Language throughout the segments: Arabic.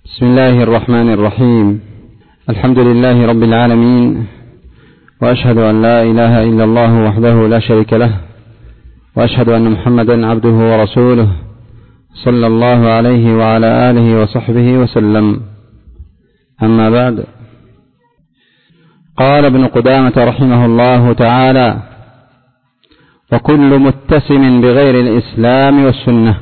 بسم الله الرحمن الرحيم. الحمد لله رب العالمين، وأشهد أن لا إله إلا الله وحده لا شريك له، وأشهد أن محمدا عبده ورسوله صلى الله عليه وعلى آله وصحبه وسلم. أما بعد، قال ابن قدامة رحمه الله تعالى: وكل متسم بغير الإسلام والسنة.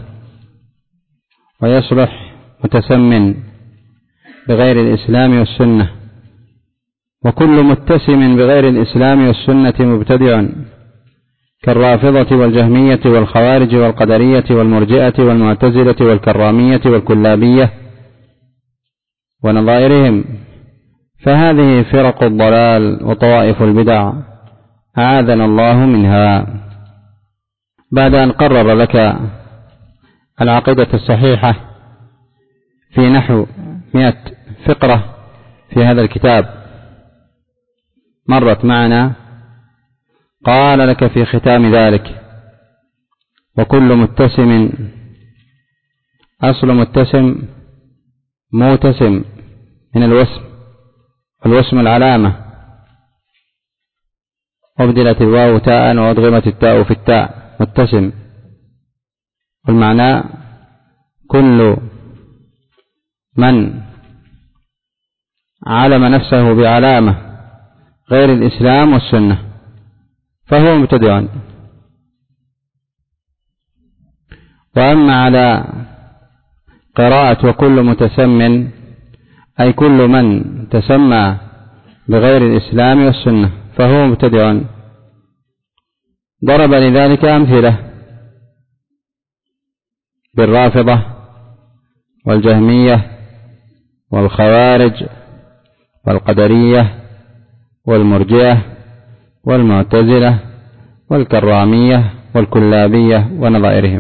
ويصبح متسم بغير الإسلام والسنة. وكل متسم بغير الإسلام والسنة مبتدع، كالرافضة والجهمية والخوارج والقدرية والمرجئة والمعتزلة والكرامية والكلابية ونظائرهم، فهذه فرق الضلال وطوائف البدع، أعاذنا الله منها. بعد أن قرر لك العقيدة الصحيحة في نحو 100 فقرة في هذا الكتاب مرت معنا، قال لك في ختام ذلك: وكل متسم. أصل متسم موتسم من الوسم، والوسم العلامة، أبدلت الواو تاء وأدغمت التاء في التاء، متسم. والمعنى كل من علم نفسه بعلامة غير الإسلام والسنة فهو مبتدع. وأما على قراءة وكل متسم، أي كل من تسمى بغير الإسلام والسنة فهو مبتدع. ضرب لذلك أمثلة بالرافضة والجهمية والخوارج والقدرية والمرجئة والمعتزلة والكرامية والكلابية ونظائرهم.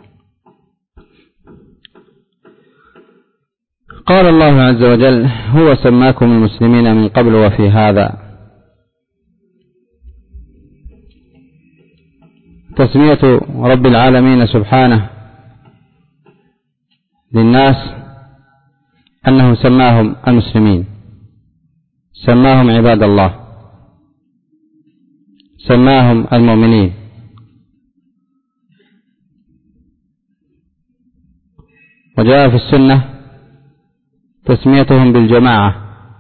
قال الله عز وجل: هو سماكم المسلمين من قبل وفي هذا. تسمية رب العالمين سبحانه للناس أنه سماهم المسلمين، سماهم عباد الله، سماهم المؤمنين. وجاء في السنة تسميتهم بالجماعة.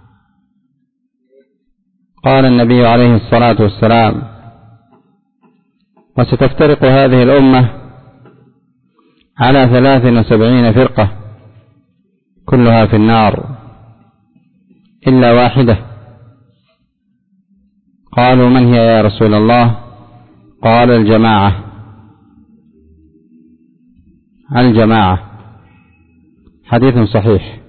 قال النبي عليه الصلاة والسلام: وستفترق هذه الأمة على 73 فرقة كلها في النار إلا واحدة. قالوا: من هي يا رسول الله؟ قال: الجماعة. الجماعة. حديث صحيح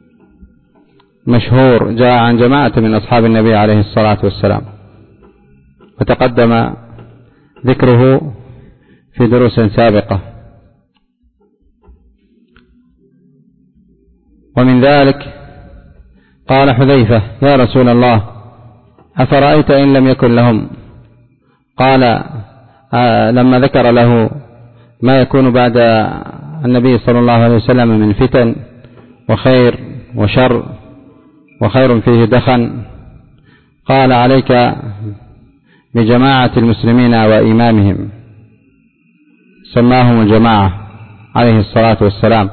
مشهور جاء عن جماعة من أصحاب النبي عليه الصلاة والسلام، وتقدم ذكره في دروس سابقة. ومن ذلك قال حذيفة: يا رسول الله، أفرأيت إن لم يكن لهم؟ قال لما ذكر له ما يكون بعد النبي صلى الله عليه وسلم من فتن وخير وشر، وخير فيه دخن، قال: عليك بجماعة المسلمين وإمامهم. سماهم الجماعة عليه الصلاة والسلام.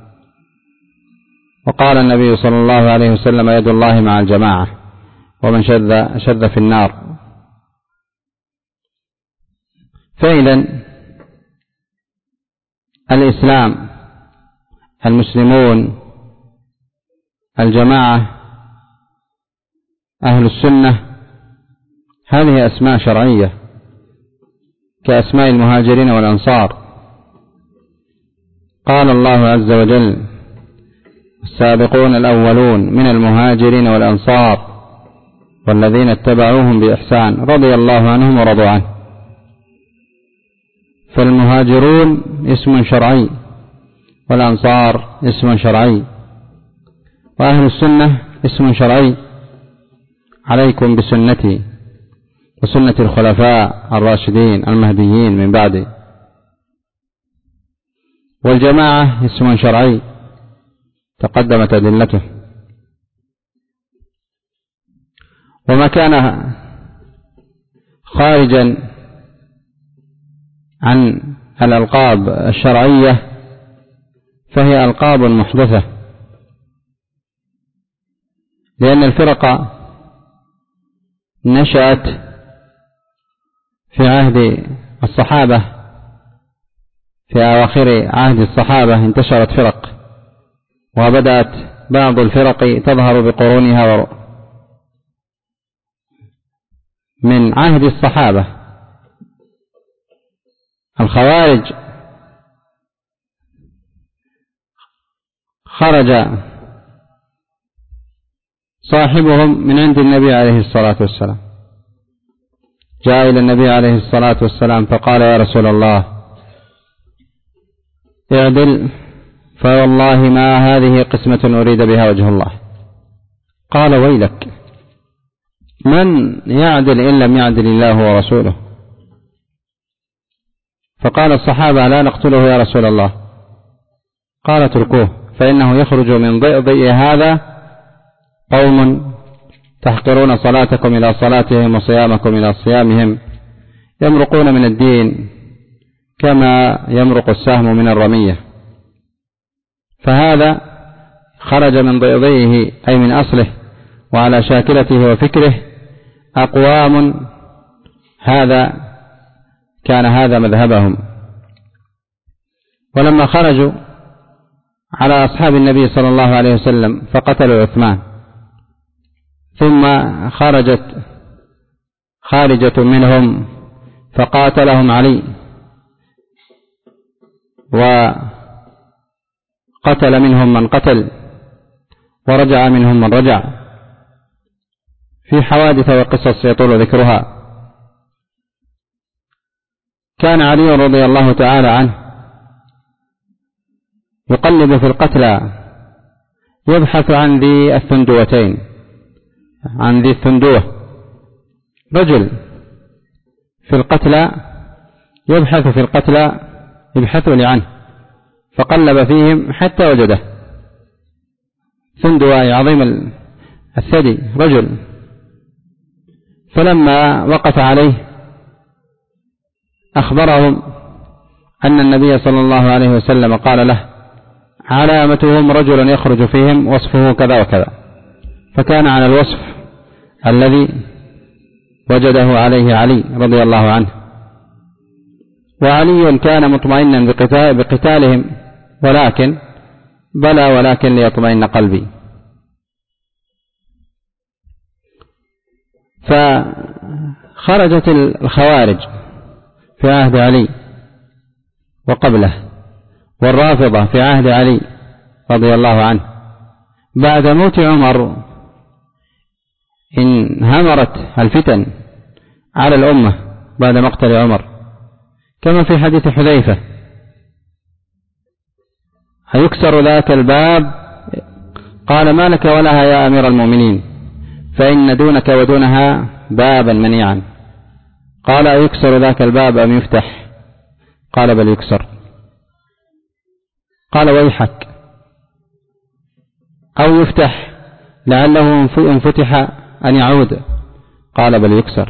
وقال النبي صلى الله عليه وسلم: يد الله مع الجماعة، ومن شذ في النار. فإذا الإسلام، المسلمون، الجماعة، أهل السنة، هذه أسماء شرعية كأسماء المهاجرين والأنصار. قال الله عز وجل: السابقون الأولون من المهاجرين والأنصار والذين اتبعوهم بإحسان رضي الله عنهم ورضوا عنه. فالمهاجرون اسم شرعي، والأنصار اسم شرعي، وأهل السنة اسم شرعي. عليكم بسنتي وسنة الخلفاء الراشدين المهديين من بعدي. والجماعة اسم شرعي، تقدمت أدلته. وما كان خارجا عن الألقاب الشرعية فهي ألقاب محدثة، لأن الفرق نشأت في عهد الصحابة، في أواخر عهد الصحابة انتشرت فرق، وبدأت بعض الفرق تظهر بقرونها من عهد الصحابة. الخوارج خرج صاحبهم من عند النبي عليه الصلاة والسلام، جاء إلى النبي عليه الصلاة والسلام فقال: يا رسول الله اعدل، فوالله ما هذه قسمة أريد بها وجه الله. قال: ويلك، من يعدل إن لم يعدل الله ورسوله؟ فقال الصحابة: لا نقتله يا رسول الله. قال: اتركوه، فإنه يخرج من ضئضئ هذا قوم تحقرون صلاتكم إلى صلاتهم وصيامكم إلى صيامهم، يمرقون من الدين كما يمرق السهم من الرمية. فهذا خرج من ضئضئه أي من أصله وعلى شاكلته وفكره أقوام كان هذا مذهبهم. ولما خرجوا على أصحاب النبي صلى الله عليه وسلم فقتلوا عثمان، ثم خرجت خارجة منهم فقاتلهم علي، وقتل منهم من قتل ورجع منهم من رجع، في حوادث وقصص يطول ذكرها. كان علي رضي الله تعالى عنه يقلب في القتلى، يبحث عن ذي الثندوتين، عن ذي الثندوة، رجل في القتلى يبحث في القتلى، يبحث لي عنه، فقلب فيهم حتى وجده. ثندوة عظيم الثدي، رجل. فلما وقف عليه أخبرهم أن النبي صلى الله عليه وسلم قال له: علامتهم رجل يخرج فيهم وصفه كذا وكذا، فكان على الوصف الذي وجده عليه علي رضي الله عنه. وعلي كان مطمئنا بقتالهم، ولكن ليطمئن قلبي. فخرجت الخوارج في عهد علي وقبله، والرافضة في عهد علي رضي الله عنه. بعد موت عمر انهمرت الفتن على الأمة بعد مقتل عمر، كما في حديث حذيفة: أيكسر ذاك الباب؟ قال: ما لك ولها يا أمير المؤمنين، فإن دونك ودونها بابا منيعا. قال: أيكسر ذاك الباب أم يفتح؟ قال: بل يكسر. قال: ويحك، أو يفتح لعله إن فتح أن يعود. قال: بل يكسر.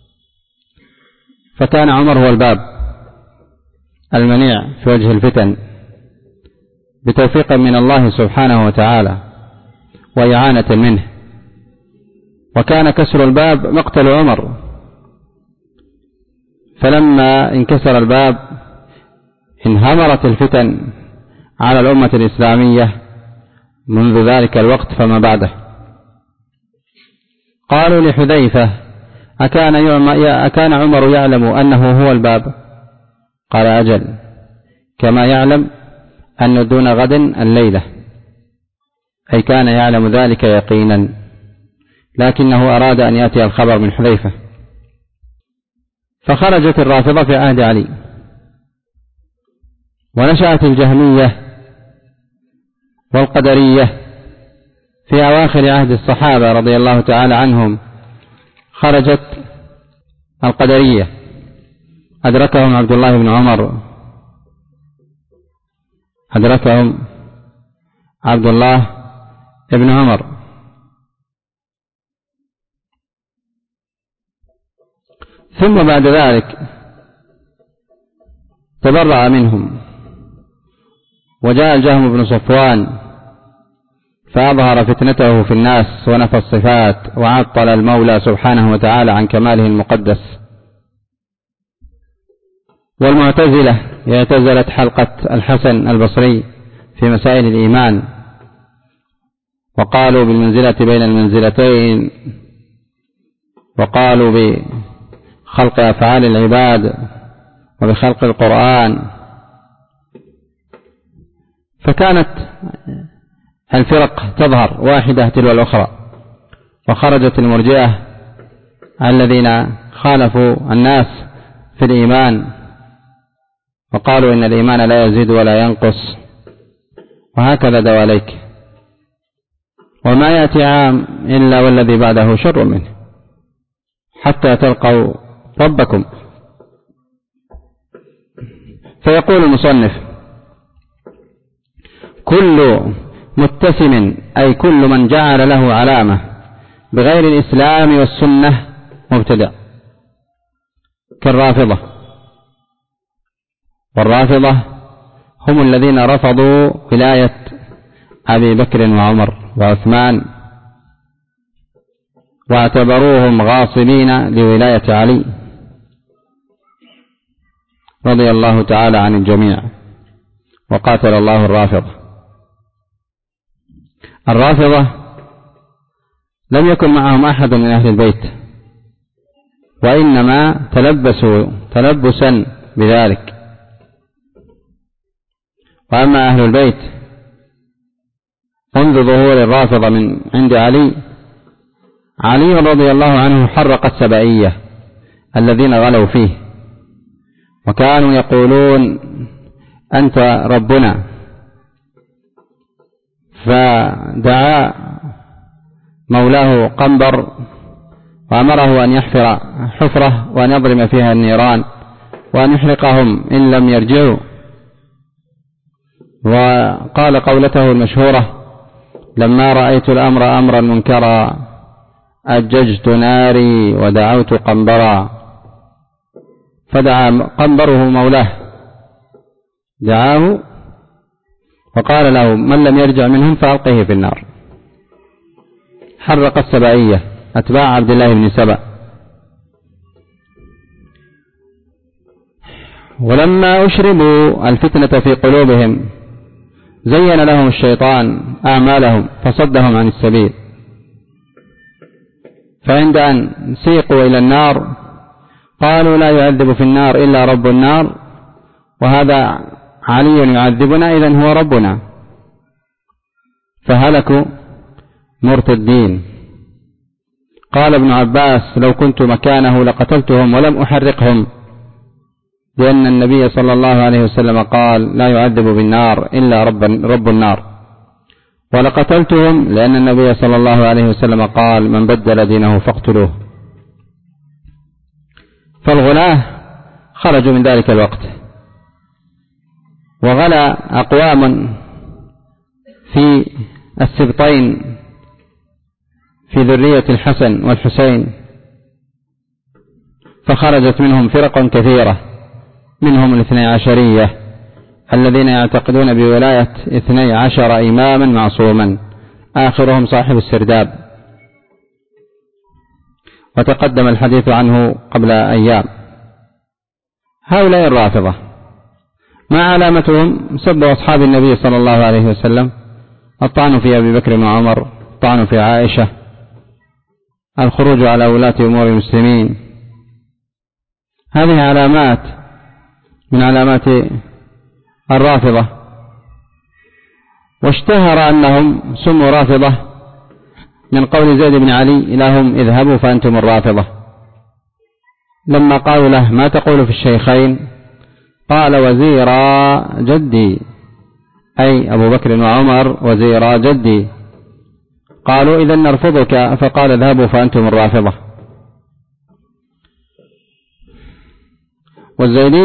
فكان عمر هو الباب المنيع في وجه الفتن بتوفيق من الله سبحانه وتعالى وإعانة منه، وكان كسر الباب مقتل عمر. فلما انكسر الباب انهمرت الفتن على الأمة الإسلامية منذ ذلك الوقت فما بعده. قالوا لحذيفة: أكان عمر يعلم أنه هو الباب؟ قال: أجل، كما يعلم أن دون غد الليلة، أي كان يعلم ذلك يقينا، لكنه أراد أن يأتي الخبر من حذيفة. فخرجت الرافضة في عهد علي، ونشأت الجهمية والقدرية في أواخر عهد الصحابة رضي الله تعالى عنهم. خرجت القدرية، أدركهم عبد الله بن عمر، أدركهم عبد الله بن عمر. ثم بعد ذلك تبرأ منهم، وجاء الجهم بن صفوان فأظهر فتنته في الناس ونفى الصفات وعطل المولى سبحانه وتعالى عن كماله المقدس. والمعتزلة اعتزلت حلقة الحسن البصري في مسائل الإيمان، وقالوا بالمنزلة بين المنزلتين، وقالوا بخلق أفعال العباد وبخلق القرآن. فكانت الفرق تظهر واحدة تلو الأخرى، وخرجت المرجئة الذين خالفوا الناس في الإيمان وقالوا إن الإيمان لا يزيد ولا ينقص، وهكذا دواليك، وما يأتي عام إلا والذي بعده شر منه حتى تلقوا ربكم. فيقول المصنف: كل متسم أي كل من جعل له علامة بغير الإسلام والسنة مبتدع، كالرافضة. والرافضة هم الذين رفضوا ولاية أبي بكر وعمر وعثمان، واعتبروهم غاصبين لولاية علي رضي الله تعالى عن الجميع، وقاتل الله الرافضة. الرافضة لم يكن معهم أحد من أهل البيت، وإنما تلبسوا تلبسا بذلك. وأما أهل البيت منذ ظهور الرافضة من عند علي رضي الله عنه حرق السبائية الذين غلوا فيه، وكانوا يقولون أنت ربنا. فدعا مولاه قنبر وأمره أن يحفر حفرة وأن يضرم فيها النيران وأن يحرقهم إن لم يرجعوا. وقال قولته المشهورة: لما رأيت الأمر أمرا منكرا أججت ناري ودعوت قنبرا. فدعا قنبره مولاه، دعاه وقال له: من لم يرجع منهم فألقه في النار. حرق السبائية أتباع عبد الله بن سبأ. ولما أشربوا الفتنة في قلوبهم زين لهم الشيطان أعمالهم فصدهم عن السبيل، فعند أن سيقوا إلى النار قالوا: لا يعذب في النار إلا رب النار، وهذا علي يعذبنا إذن هو ربنا. فهلكوا مرتدين. قال ابن عباس: لو كنت مكانه لقتلتهم ولم أحرقهم، لأن النبي صلى الله عليه وسلم قال: لا يعذب بالنار إلا رب النار. ولقتلتهم لأن النبي صلى الله عليه وسلم قال: من بدل دينه فاقتلوه. فالغلاة خرجوا من ذلك الوقت، وغلا أقوام في السبطين في ذرية الحسن والحسين، فخرجت منهم فرق كثيرة، منهم الاثني عشرية الذين يعتقدون بولاية 12 إماما معصوما، آخرهم صاحب السرداب، وتقدم الحديث عنه قبل أيام. هؤلاء الرافضة ما علامتهم؟ سبوا أصحاب النبي صلى الله عليه وسلم، الطعن في أبي بكر وعمر، الطعن في عائشة، الخروج على ولاة أمور المسلمين. هذه علامات من علامات الرافضة. واشتهر أنهم سموا رافضة من قول زيد بن علي لهم: اذهبوا فأنتم الرافضة. لما قالوا له: ما تقول في الشيخين؟ قال: وزيرا جدي، أي أبو بكر وعمر وزيرا جدي. قالوا: إذن نرفضك. فقال: اذهبوا فأنتم الرافضة.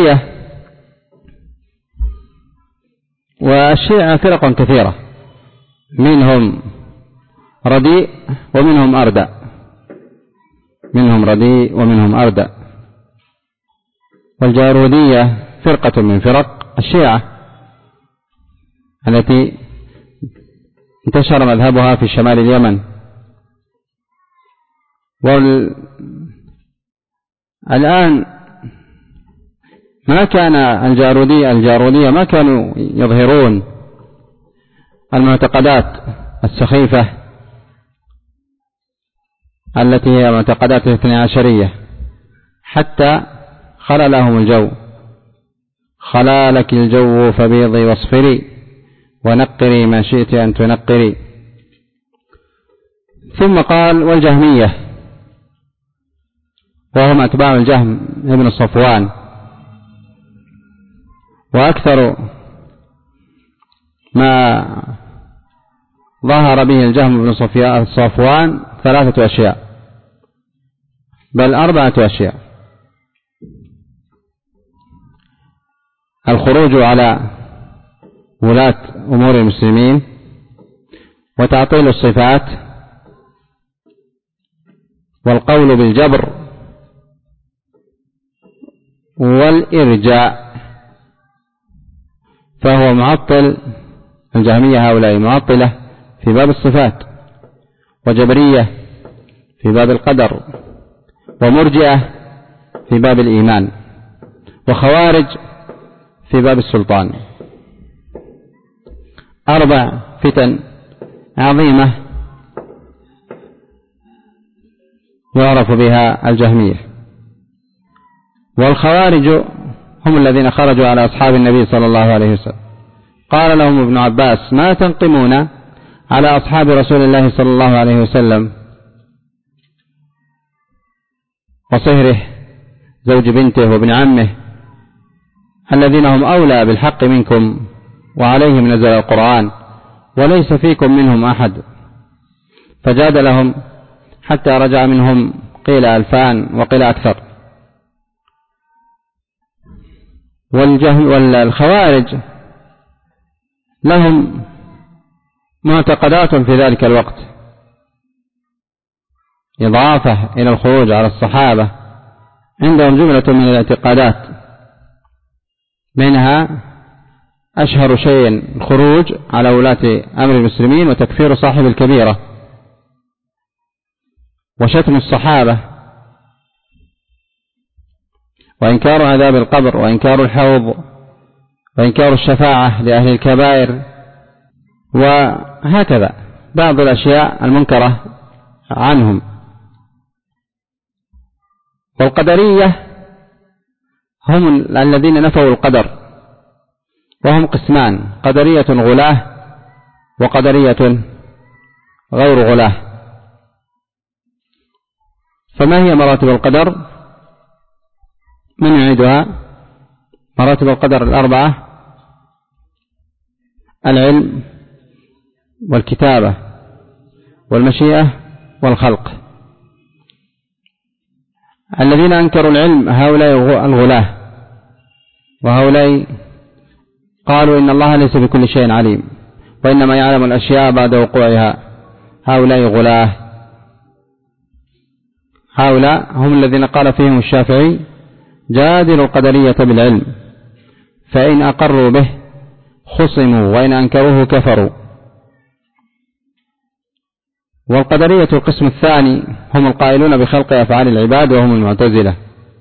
والزيدية والشيعة فرق كثيرة، منهم رديء ومنهم أردأ، منهم رديء ومنهم أردأ. والجارودية فرقة من فرق الشيعة التي انتشر مذهبها في شمال اليمن. الآن ما كان الجارودية ما كانوا يظهرون المعتقدات السخيفة التي هي معتقدات الاثني عشرية، حتى خلا لهم الجو. خلا لك الجو فبيضي واصفري ونقري ما شئت أن تنقري. ثم قال والجهمية، وهم أتباع الجهم ابن صفوان، وأكثر ما ظهر به الجهم ابن صفوان 3 أشياء، بل 4 أشياء: الخروج على ولاة أمور المسلمين، وتعطيل الصفات، والقول بالجبر، والإرجاء. فهو معطل. الجهمية هؤلاء معطلة في باب الصفات، وجبرية في باب القدر، ومرجئة في باب الإيمان، وخوارج في باب السلطان. 4 فتن عظيمة يعرف بها الجهمية. والخوارج هم الذين خرجوا على أصحاب النبي صلى الله عليه وسلم. قال لهم ابن عباس: ما تنقمون على أصحاب رسول الله صلى الله عليه وسلم وصهره زوج بنته وابن عمه الذين هم أولى بالحق منكم، وعليهم نزل القرآن، وليس فيكم منهم أحد. فجادلهم حتى رجع منهم قيل 2000 وقيل أكثر. والخوارج لهم معتقدات في ذلك الوقت إضافة إلى الخروج على الصحابة. عندهم جملة من الاعتقادات، منها أشهر شيء الخروج على ولاة أمر المسلمين، وتكفير صاحب الكبيرة، وشتم الصحابة، وإنكار عذاب القبر، وإنكار الحوض، وإنكار الشفاعة لأهل الكبائر، وهكذا بعض الأشياء المنكرة عنهم. والقدرية هم الذين نفوا القدر، وهم قسمان: قدرية غلاة، وقدرية غير غلاة. فما هي مراتب القدر؟ من يعيدها؟ مراتب القدر 4: العلم، والكتابة، والمشيئة، والخلق. الذين أنكروا العلم هؤلاء الغلاة، وهؤلاء قالوا إن الله ليس بكل شيء عليم، وإنما يعلم الأشياء بعد وقوعها. هؤلاء غلاة. هؤلاء هم الذين قال فيهم الشافعي: جادلوا القدرية بالعلم، فإن أقروا به خصموا، وإن أنكروه كفروا. والقدرية القسم الثاني هم القائلون بخلق أفعال العباد، وهم المعتزلة.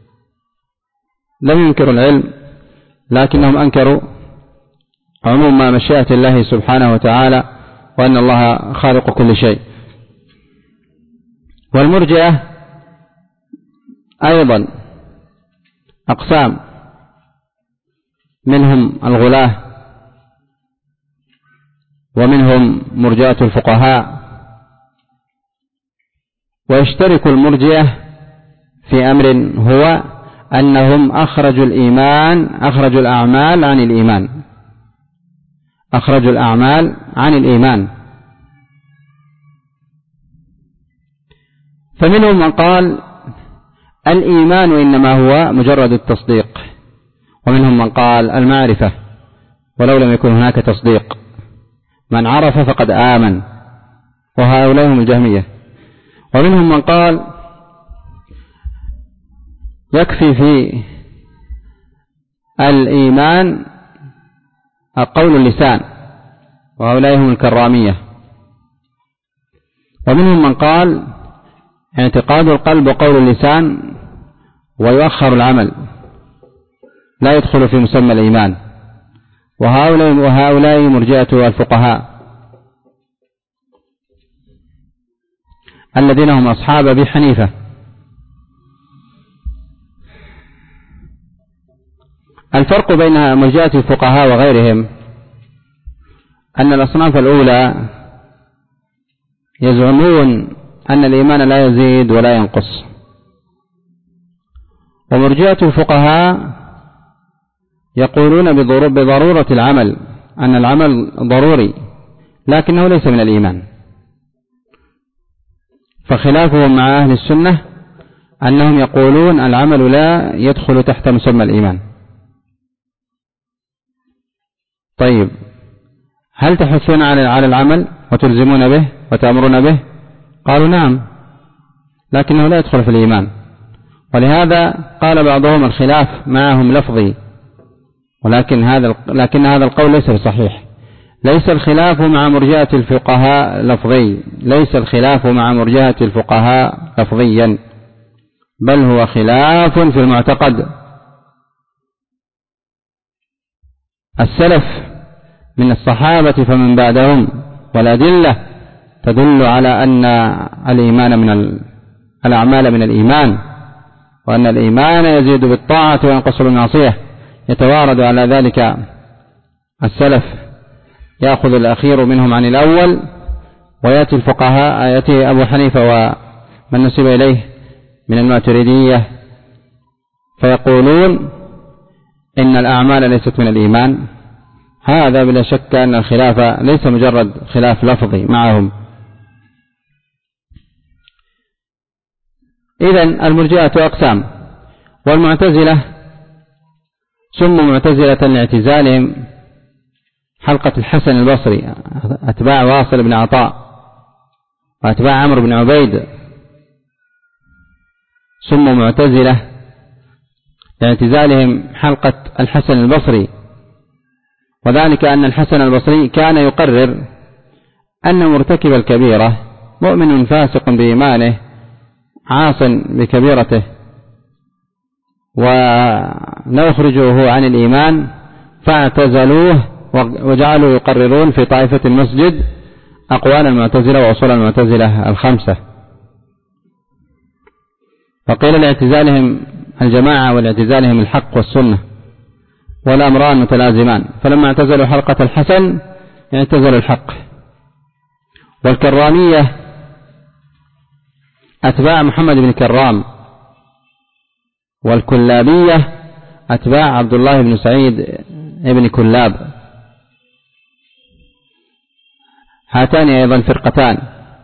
لم ينكروا العلم، لكنهم أنكروا عموم ما مشيئة الله سبحانه وتعالى، وأن الله خالق كل شيء. والمرجئة أيضا أقسام، منهم الغلاة، ومنهم مرجئة الفقهاء. ويشترك المرجئة في أمر، هو أنهم أخرجوا الأعمال عن الإيمان. أخرجوا الأعمال عن الإيمان. فمنهم من قال الإيمان إنما هو مجرد التصديق، ومنهم من قال المعرفة ولو لم يكن هناك تصديق. من عرف فقد آمن، وهؤلاء هم الجهمية. ومنهم من قال يكفي في الإيمان قول اللسان، وهؤلاء هم الكرامية. ومنهم من قال اعتقاد القلب وقول اللسان ويؤخر العمل، لا يدخل في مسمى الإيمان، وهؤلاء مرجئة الفقهاء الذين هم أصحاب أبي حنيفة. الفرق بين مرجئة الفقهاء وغيرهم أن الأصناف الأولى يزعمون أن الإيمان لا يزيد ولا ينقص، ومرجئة الفقهاء يقولون بضرورة العمل، أن العمل ضروري لكنه ليس من الإيمان. فخلافهم مع أهل السنة أنهم يقولون العمل لا يدخل تحت مسمى الإيمان. طيب، هل تحثون على العمل وتلزمون به وتأمرون به؟ قالوا نعم، لكنه لا يدخل في الإيمان. ولهذا قال بعضهم الخلاف معهم لفظي، لكن هذا القول ليس بصحيح. ليس الخلاف مع مرجئة الفقهاء لفظي، ليس الخلاف مع مرجئة الفقهاء لفظيا، بل هو خلاف في المعتقد. السلف من الصحابة فمن بعدهم والأدلة تدل على أن الإيمان من الأعمال من الإيمان، وأن الإيمان يزيد بالطاعة وينقص بالمعصية. يتوارد على ذلك السلف، يأخذ الأخير منهم عن الأول، ويأتي الفقهاء، يأتي أبو حنيفة ومن نسب إليه من الماتريدية فيقولون إن الأعمال ليست من الإيمان. هذا بلا شك أن الخلاف ليس مجرد خلاف لفظي معهم. إذن المرجئة أقسام، والمعتزلة سموا معتزلة لاعتزالهم حلقة الحسن البصري، أتباع واصل بن عطاء وأتباع عمرو بن عبيد، سموا معتزلة لاعتزالهم حلقة الحسن البصري. وذلك أن الحسن البصري كان يقرر أن مرتكب الكبيرة مؤمن فاسق بإيمانه عاص بكبيرته، ولا يخرجه عن الإيمان، فاعتزلوه وجعلوا يقررون في طائفة المسجد أقوال المعتزلة وأصول المعتزلة الخمسة. فقيل لاعتزالهم الجماعة ولاعتزالهم الحق والسنة، والأمران متلازمان. فلما اعتزلوا حلقة الحسن اعتزلوا الحق. والكرامية أتباع محمد بن كرام، والكلابية أتباع عبد الله بن سعيد ابن كلاب. هاتان أيضا فرقتان.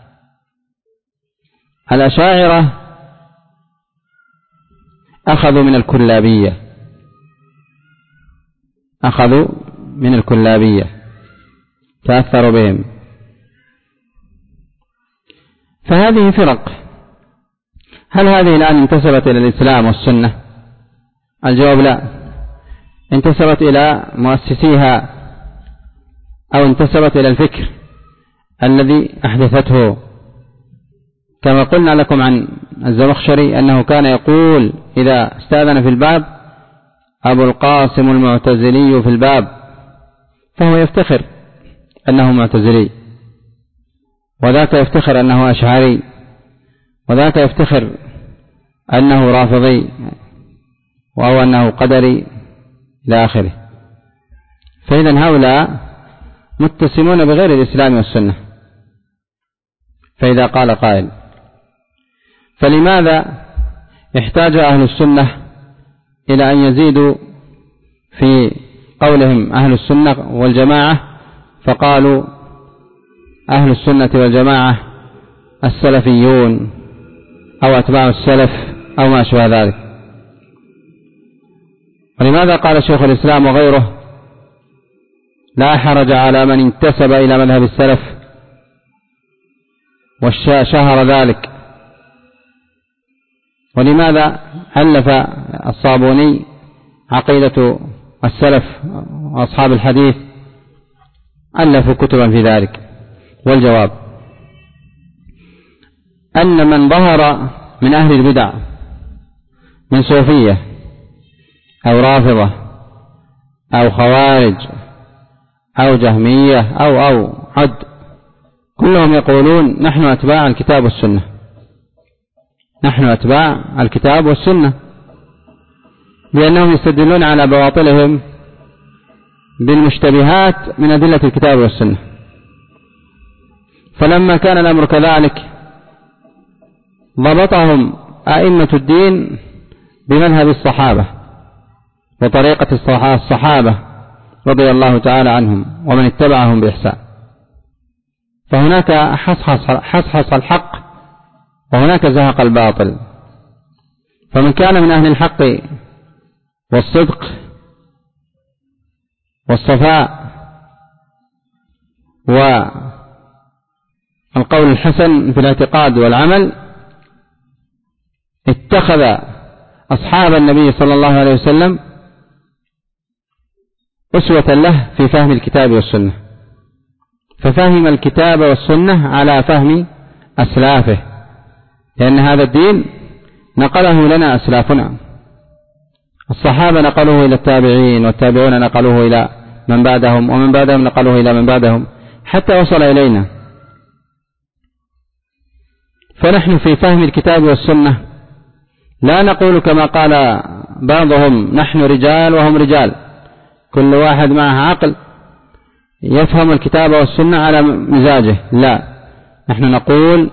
الأشاعرة أخذوا من الكلابية، تأثروا بهم. فهذه فرق. هل هذه الآن انتسبت إلى الإسلام والسنة؟ الجواب لا. انتسبت إلى مؤسسيها، أو انتسبت إلى الفكر الذي أحدثته. كما قلنا لكم عن الزمخشري أنه كان يقول إذا استأذن في الباب أبو القاسم المعتزلي في الباب، فهو يفتخر أنه معتزلي، وذاك يفتخر أنه أشعري، وذاك يفتخر أنه رافضي، أو أنه قدري إلى آخره. فإذن هؤلاء متسمون بغير الإسلام والسنة. فإذا قال قائل فلماذا احتاج أهل السنة إلى أن يزيدوا في قولهم أهل السنة والجماعة، فقالوا أهل السنة والجماعة السلفيون أو أتباع السلف أو ما شابه ذلك؟ ولماذا قال شيخ الإسلام وغيره لا حرج على من انتسب إلى مذهب السلف وشهر ذلك. ولماذا ألف الصابوني عقيدة السلف وأصحاب الحديث؟ ألفوا كتبا في ذلك. والجواب أن من ظهر من أهل البدع من صوفية أو رافضة أو خوارج أو جهمية أو عد، كلهم يقولون نحن أتباع الكتاب والسنة، نحن أتباع الكتاب والسنة، لأنهم يستدلون على بواطلهم بالمشتبهات من أدلة الكتاب والسنة. فلما كان الأمر كذلك ضبطهم أئمة الدين بمذهب الصحابة وطريقة الصحابة رضي الله تعالى عنهم ومن اتبعهم بإحسان. فهناك حصحص الحق وهناك زهق الباطل. فمن كان من أهل الحق والصدق والصفاء والقول الحسن في الاعتقاد والعمل اتخذ أصحاب النبي صلى الله عليه وسلم أسوة له في فهم الكتاب والسنة، ففهم الكتاب والسنة على فهم أسلافه، لأن هذا الدين نقله لنا أسلافنا. الصحابة نقلوه إلى التابعين، والتابعون نقلوه إلى من بعدهم، ومن بعدهم نقلوه إلى من بعدهم، حتى وصل إلينا. فنحن في فهم الكتاب والسنة لا نقول كما قال بعضهم نحن رجال وهم رجال، كل واحد معه عقل يفهم الكتاب والسنة على مزاجه. لا، نحن نقول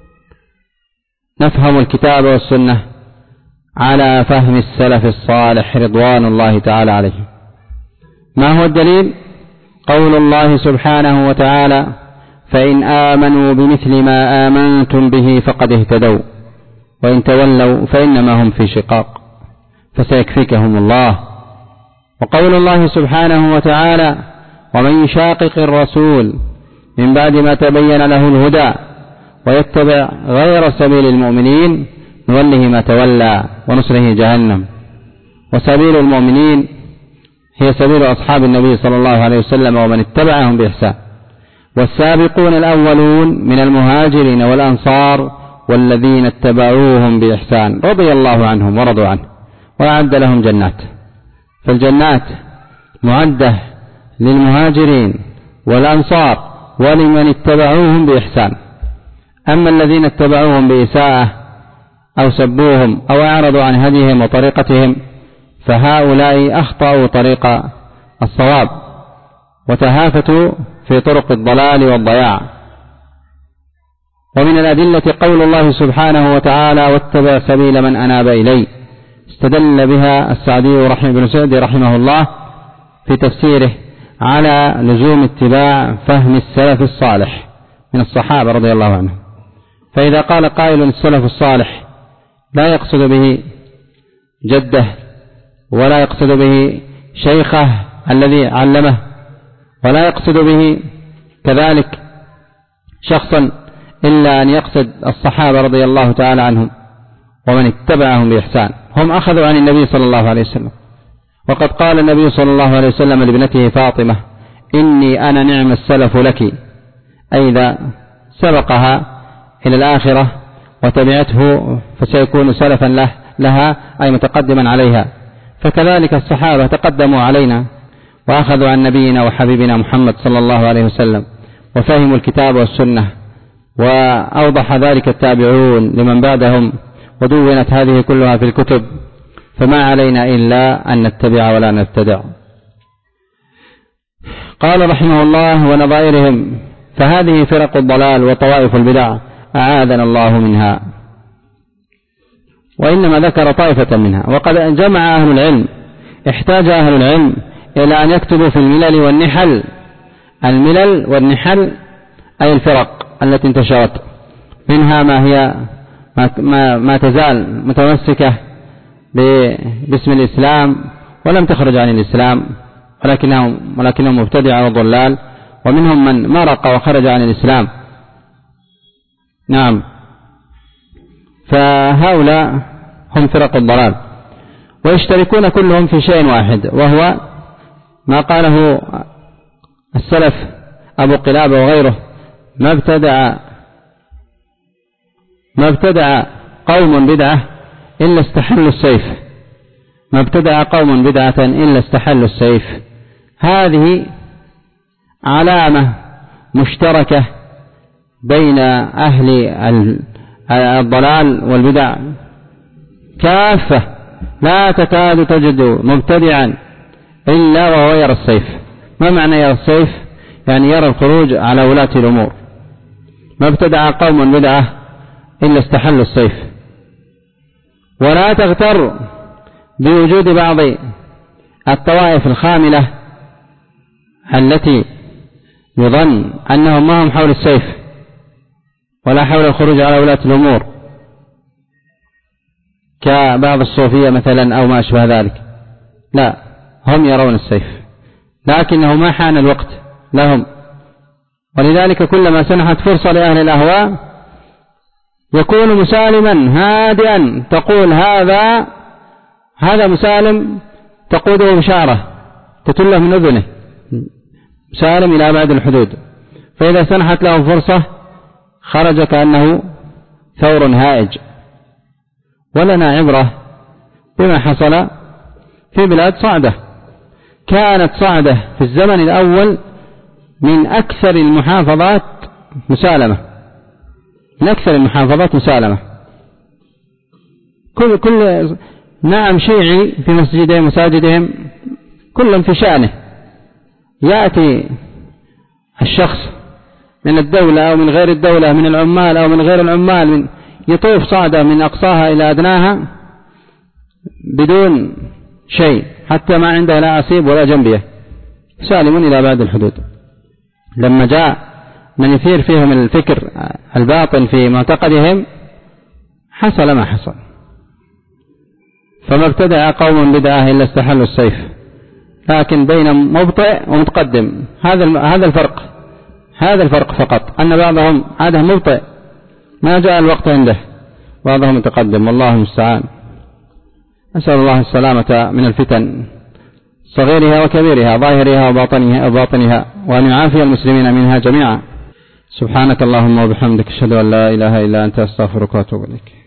نفهم الكتاب والسنة على فهم السلف الصالح رضوان الله تعالى عليهم. ما هو الدليل؟ قول الله سبحانه وتعالى: فإن آمنوا بمثل ما آمنتم به فقد اهتدوا وإن تولوا فإنما هم في شقاق فسيكفيكهم الله. وقول الله سبحانه وتعالى: ومن يشاقق الرسول من بعد ما تبين له الهدى ويتبع غير سبيل المؤمنين نوله ما تولى ونصره جهنم. وسبيل المؤمنين هي سبيل أصحاب النبي صلى الله عليه وسلم ومن اتبعهم بإحسان، والسابقون الأولون من المهاجرين والأنصار والذين اتبعوهم بإحسان رضي الله عنهم ورضوا عنه وأعد لهم جنات. فالجنات معدة للمهاجرين والأنصار ولمن اتبعوهم بإحسان. أما الذين اتبعوهم بإساءة أو سبوهم أو أعرضوا عن هديهم وطريقتهم فهؤلاء أخطأوا طريق الصواب وتهافتوا في طرق الضلال والضياع. ومن الأدلة قول الله سبحانه وتعالى: واتبع سبيل من أناب إلي. استدل بها السعدي بن سعدي رحمه الله في تفسيره على لزوم اتباع فهم السلف الصالح من الصحابة رضي الله عنهم. فإذا قال قائل السلف الصالح لا يقصد به جده ولا يقصد به شيخه الذي علمه ولا يقصد به كذلك شخصا إلا أن يقصد الصحابة رضي الله تعالى عنهم ومن اتبعهم بإحسان. هم أخذوا عن النبي صلى الله عليه وسلم، وقد قال النبي صلى الله عليه وسلم لابنته فاطمة: إني أنا نعم السلف لك، أي إذا سبقها إلى الآخرة وتبعته فسيكون سلفا لها أي متقدما عليها. فكذلك الصحابة تقدموا علينا وأخذوا عن نبينا وحبيبنا محمد صلى الله عليه وسلم وفهموا الكتاب والسنة، وأوضح ذلك التابعون لمن بعدهم، ودونت هذه كلها في الكتب، فما علينا إلا أن نتبع ولا نبتدع. قال رحمه الله: ونظائرهم، فهذه فرق الضلال وطوائف البدع أعاذنا الله منها. وإنما ذكر طائفة منها. وقد جمع أهل العلم، احتاج أهل العلم إلى أن يكتبوا في الملل والنحل. الملل والنحل أي الفرق التي انتشرت، منها ما هي ما تزال متمسكة باسم الإسلام ولم تخرج عن الإسلام، ولكنهم مبتدعة وضلال، ومنهم من مرق وخرج عن الإسلام. نعم، فهؤلاء هم فرق الضلال، ويشتركون كلهم في شيء واحد، وهو ما قاله السلف أبو قلابة وغيره: ما ابتدع قوم بدعة إلا استحلوا السيف. ما ابتدع قوم بدعة إلا استحلوا السيف. هذه علامة مشتركة بين أهل الضلال والبدع كافة، لا تكاد تجد مبتدعا إلا وهو يرى السيف. ما معنى يرى السيف؟ يعني يرى الخروج على ولاة الأمور. ما ابتدع قوم بدعة إلا استحلوا السيف. ولا تغتر بوجود بعض الطوائف الخاملة التي يظن أنهم ما هم حول السيف ولا حول الخروج على ولاة الأمور، كبعض الصوفية مثلا أو ما أشبه ذلك. لا، هم يرون السيف، لكنه ما حان الوقت لهم. ولذلك كلما سنحت فرصة لأهل الأهواء يكون مسالما هادئا، تقول هذا مسالم، تقوده بشارة تتله من أذنه، مسالم إلى أبعد الحدود. فإذا سنحت له فرصة خرج كأنه ثور هائج. ولنا عبرة بما حصل في بلاد صعدة. كانت صعدة في الزمن الأول من أكثر المحافظات مسالمة، من أكثر المحافظات مسالمة. كل نعم شيعي في مساجدهم كل في شأنه. يأتي الشخص من الدولة أو من غير الدولة، من العمال أو من غير العمال، يطوف صعدة من أقصاها إلى أدناها بدون شيء، حتى ما عنده لا عصيب ولا جنبية، سالم إلى بعد الحدود. لما جاء من يثير فيهم الفكر الباطل في معتقدهم حصل ما حصل. فما ابتدع قوم بدعة إلا استحلوا السيف. لكن بين مبطئ ومتقدم هذا الفرق فقط، أن بعضهم عاده مبطئ ما جاء الوقت عنده، بعضهم متقدم، والله المستعان. أسأل الله السلامة من الفتن صغيرها وكبيرها، ظاهرها وباطنها، وأن يعافي المسلمين منها جميعا. سبحانك اللهم وبحمدك، أشهد أن لا إله إلا أنت، أستغفرك وأتوب إليك.